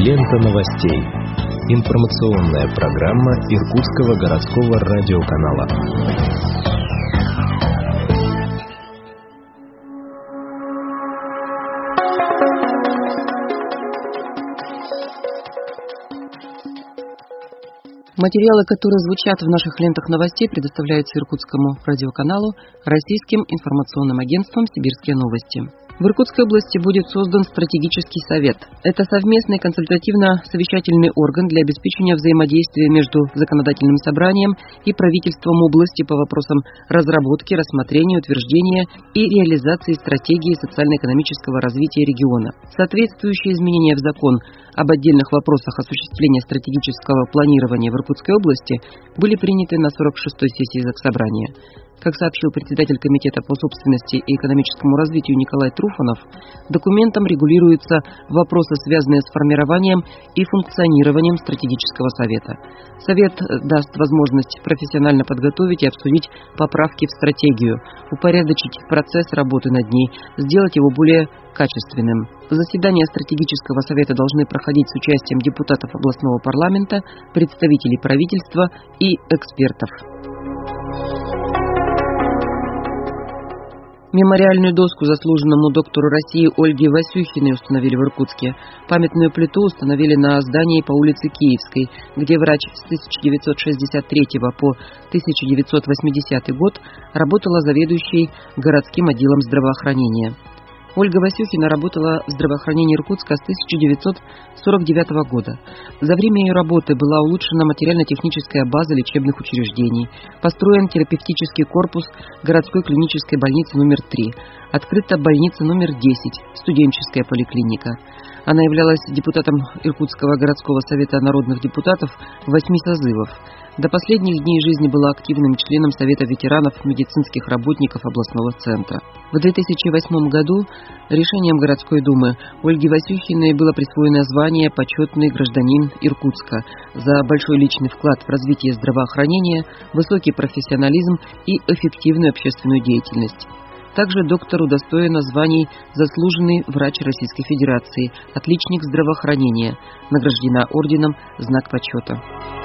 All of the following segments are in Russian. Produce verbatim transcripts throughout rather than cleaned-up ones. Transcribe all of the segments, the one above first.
Лента новостей. Информационная программа Иркутского городского радиоканала. Материалы, которые звучат в наших лентах новостей, предоставляются Иркутскому радиоканалу Российским информационным агентством «Сибирские новости». В Иркутской области будет создан стратегический совет. Это совместный консультативно-совещательный орган для обеспечения взаимодействия между законодательным собранием и правительством области по вопросам разработки, рассмотрения, утверждения и реализации стратегии социально-экономического развития региона. Соответствующие изменения в закон об отдельных вопросах осуществления стратегического планирования в Иркутской области были приняты на сорок шестой сессии Заксобрания. Как сообщил председатель Комитета по собственности и экономическому развитию Николай Труфанов, документом регулируются вопросы, связанные с формированием и функционированием стратегического совета. Совет даст возможность профессионально подготовить и обсудить поправки в стратегию, упорядочить процесс работы над ней, сделать его более качественным. Заседания стратегического совета должны проходить с участием депутатов областного парламента, представителей правительства и экспертов. Мемориальную доску заслуженному доктору России Ольге Васюхиной установили в Иркутске. Памятную плиту установили на здании по улице Киевской, где врач с тысяча девятьсот шестьдесят третьего по тысяча девятьсот восьмидесятый год работала заведующей городским отделом здравоохранения. Ольга Васюхина работала в здравоохранении Иркутска с тысяча девятьсот сорок девятого года. За время ее работы была улучшена материально-техническая база лечебных учреждений, построен терапевтический корпус городской клинической больницы номер три, открыта больница номер десять, студенческая поликлиника. Она являлась депутатом Иркутского городского совета народных депутатов восьми созывов. До последних дней жизни была активным членом Совета ветеранов медицинских работников областного центра. В две тысячи восьмом году решением городской думы Ольге Васюхиной было присвоено звание «Почетный гражданин Иркутска» за большой личный вклад в развитие здравоохранения, высокий профессионализм и эффективную общественную деятельность. Также доктор удостоена званий «Заслуженный врач Российской Федерации», «Отличник здравоохранения», награждена орденом «Знак почета».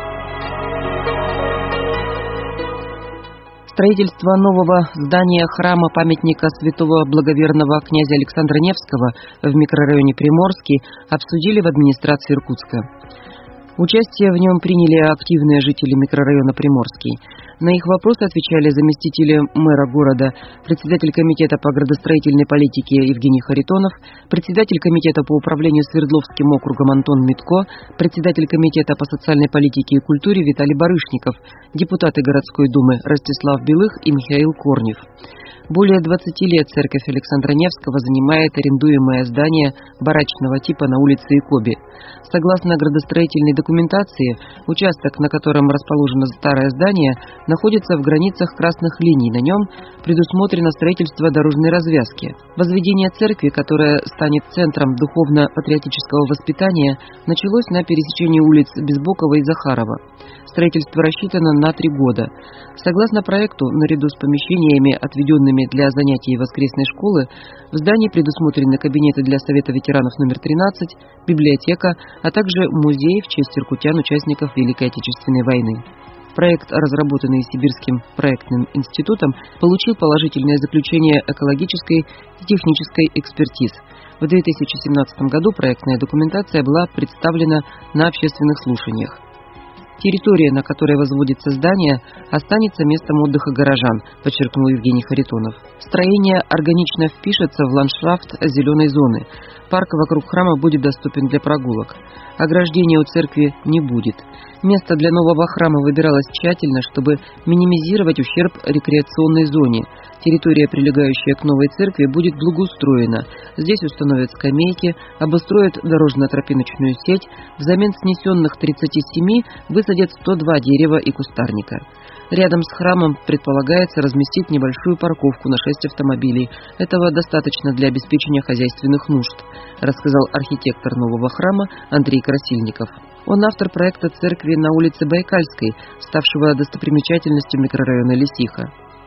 Строительство нового здания храма-памятника святого благоверного князя Александра Невского в микрорайоне Приморский обсудили в администрации Иркутска. Участие в нем приняли активные жители микрорайона Приморский. На их вопросы отвечали заместители мэра города, председатель комитета по градостроительной политике Евгений Харитонов, председатель комитета по управлению Свердловским округом Антон Митко, председатель комитета по социальной политике и культуре Виталий Барышников, депутаты городской думы Ростислав Белых и Михаил Корнев. Более двадцати лет церковь Александра Невского занимает арендуемое здание барачного типа на улице Якоби. Согласно градостроительной документации, участок, на котором расположено старое здание, находится в границах красных линий. На нем предусмотрено строительство дорожной развязки. Возведение церкви, которая станет центром духовно-патриотического воспитания, началось на пересечении улиц Безбокова и Захарова. Строительство рассчитано на три года. Согласно проекту, наряду с помещениями, отведенными для занятий воскресной школы, в здании предусмотрены кабинеты для Совета ветеранов номер тринадцать, библиотека, а также музей в честь иркутян, участников Великой Отечественной войны. Проект, разработанный Сибирским проектным институтом, получил положительное заключение экологической и технической экспертиз. В две тысячи семнадцатом году проектная документация была представлена на общественных слушаниях. Территория, на которой возводится здание, останется местом отдыха горожан, подчеркнул Евгений Харитонов. Строение органично впишется в ландшафт зеленой зоны. Парк вокруг храма будет доступен для прогулок. Ограждения у церкви не будет. Место для нового храма выбиралось тщательно, чтобы минимизировать ущерб рекреационной зоне. Территория, прилегающая к новой церкви, будет благоустроена. Здесь установят скамейки, обустроят дорожно-тропиночную сеть, взамен снесенных тридцати семи высадят сто два дерева и кустарника. Рядом с храмом предполагается разместить небольшую парковку на шесть автомобилей. Этого достаточно для обеспечения хозяйственных нужд, рассказал архитектор нового храма Андрей Красильников. Он автор проекта церкви на улице Байкальской, ставшего достопримечательностью микрорайона Лисиха.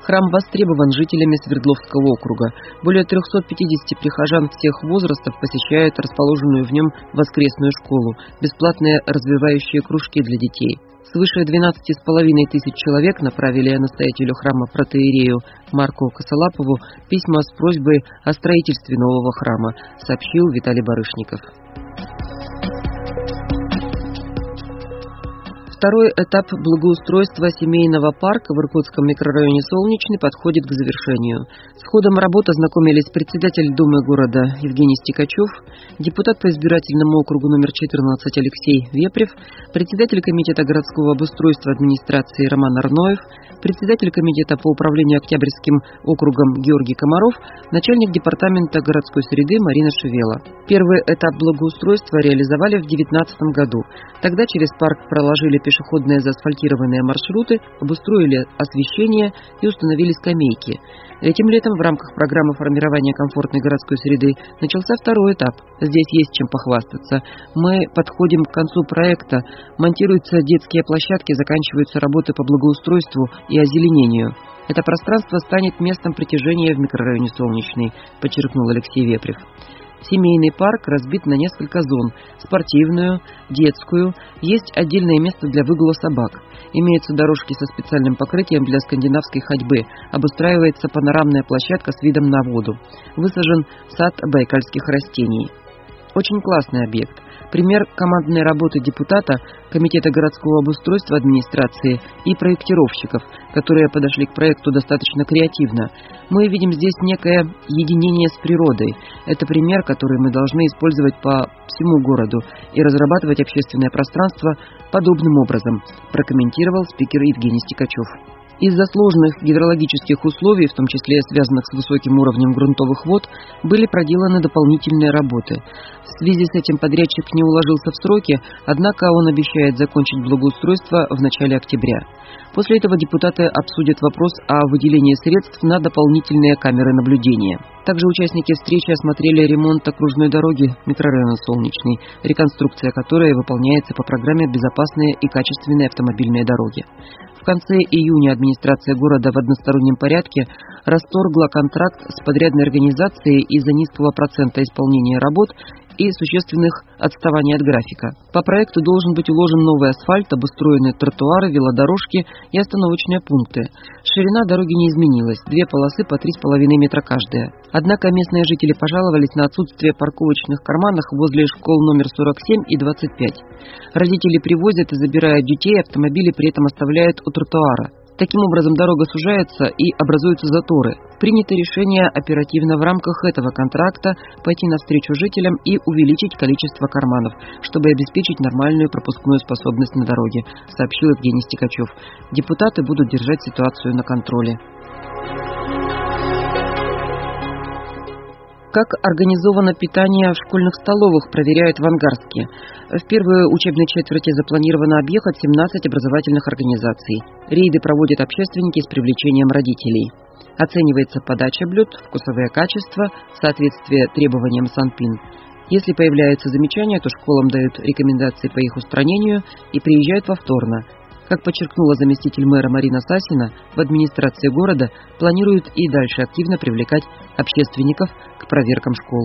Храм востребован жителями Свердловского округа. Более трехсот пятидесяти прихожан всех возрастов посещают расположенную в нем воскресную школу, бесплатные развивающие кружки для детей. Свыше двенадцати с половиной тысяч человек направили настоятелю храма протоиерею Марку Косолапову письма с просьбой о строительстве нового храма, сообщил Виталий Барышников. Второй этап благоустройства семейного парка в Иркутском микрорайоне Солнечный подходит к завершению. С ходом работы ознакомились председатель Думы города Евгений Стекачев, депутат по избирательному округу номер четырнадцать Алексей Вепрев, председатель комитета городского обустройства администрации Роман Арноев, председатель комитета по управлению Октябрьским округом Георгий Комаров, начальник департамента городской среды Марина Шевела. Первый этап благоустройства реализовали в две тысячи девятнадцатом году. Тогда через парк проложили пешеходные заасфальтированные маршруты, обустроили освещение и установили скамейки. Этим летом в рамках программы формирования комфортной городской среды начался второй этап. Здесь есть чем похвастаться. Мы подходим к концу проекта, монтируются детские площадки, заканчиваются работы по благоустройству и озеленению. Это пространство станет местом притяжения в микрорайоне Солнечный, подчеркнул Алексей Вепрев. Семейный парк разбит на несколько зон – спортивную, детскую, есть отдельное место для выгула собак. Имеются дорожки со специальным покрытием для скандинавской ходьбы, обустраивается панорамная площадка с видом на воду. Высажен сад байкальских растений. Очень классный объект. Пример командной работы депутата, комитета городского обустройства администрации и проектировщиков, которые подошли к проекту достаточно креативно. Мы видим здесь некое единение с природой. Это пример, который мы должны использовать по всему городу и разрабатывать общественное пространство подобным образом, прокомментировал спикер Евгений Стекачев. Из-за сложных гидрологических условий, в том числе связанных с высоким уровнем грунтовых вод, были проделаны дополнительные работы. В связи с этим подрядчик не уложился в сроки, однако он обещает закончить благоустройство в начале октября. После этого депутаты обсудят вопрос о выделении средств на дополнительные камеры наблюдения. Также участники встречи осмотрели ремонт окружной дороги микрорайона Солнечный, реконструкция которой выполняется по программе «Безопасные и качественные автомобильные дороги». В конце июня администрация города в одностороннем порядке расторгла контракт с подрядной организацией из-за низкого процента исполнения работ и существенных отставаний от графика. По проекту должен быть уложен новый асфальт, обустроены тротуары, велодорожки и остановочные пункты. Ширина дороги не изменилась, две полосы по три с половиной метра каждая. Однако местные жители пожаловались на отсутствие парковочных карманов возле школ номер сорок семь и двадцать пять. Родители привозят и забирают детей, автомобили при этом оставляют у тротуара. Таким образом, дорога сужается и образуются заторы. Принято решение оперативно в рамках этого контракта пойти навстречу жителям и увеличить количество карманов, чтобы обеспечить нормальную пропускную способность на дороге, сообщил Евгений Стекачев. Депутаты будут держать ситуацию на контроле. Как организовано питание в школьных столовых, проверяют в Ангарске. В первую учебной четверти запланировано объехать семнадцать образовательных организаций. Рейды проводят общественники с привлечением родителей. Оценивается подача блюд, вкусовое качество, соответствие требованиям Санпин. Если появляются замечания, то школам дают рекомендации по их устранению и приезжают повторно. Как подчеркнула заместитель мэра Марина Сасина, в администрации города планируют и дальше активно привлекать общественников к проверкам школ.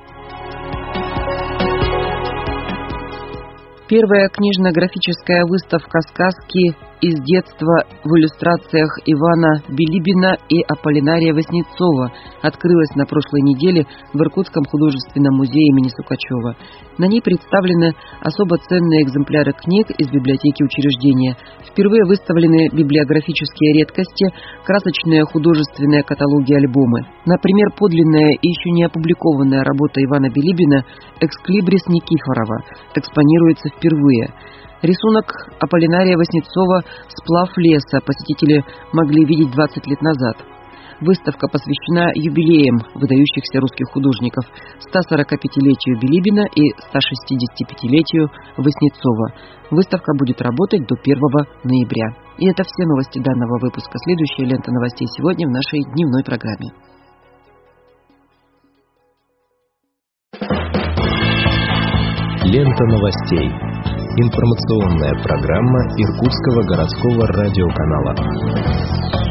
Первая книжно-графическая выставка «Сказки из детства» в иллюстрациях Ивана Билибина и Аполлинария Васнецова открылась на прошлой неделе в Иркутском художественном музее имени Сукачева. На ней представлены особо ценные экземпляры книг из библиотеки учреждения. Впервые выставлены библиографические редкости, красочные художественные каталоги, альбомы. Например, подлинная и еще не опубликованная работа Ивана Билибина «Эксклибрис Никифорова» экспонируется впервые. Рисунок Аполлинария Васнецова «Сплав леса» посетители могли видеть двадцать лет назад. Выставка посвящена юбилеям выдающихся русских художников – ста сорокапятилетию Билибина и ста шестидесятипятилетию Васнецова. Выставка будет работать до первого ноября. И это все новости данного выпуска. Следующая лента новостей сегодня в нашей дневной программе. Лента новостей. Информационная программа Иркутского городского радиоканала.